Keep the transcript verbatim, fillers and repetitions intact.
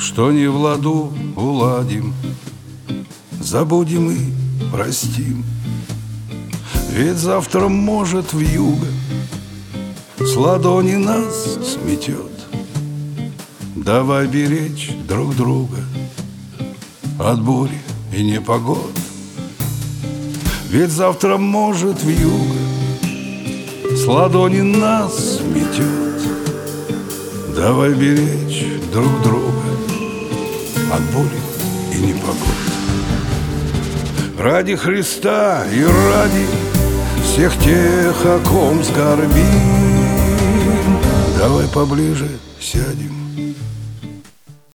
Что не в ладу, уладим, забудем и простим. Ведь завтра, может, вьюга с ладони нас сметет. Давай беречь друг друга от бури и непогод. Ведь завтра, может, вьюга с ладони нас сметет. Давай беречь друг друга от бури и непогод. Ради Христа и ради всех тех, о ком скорбим, давай поближе сядем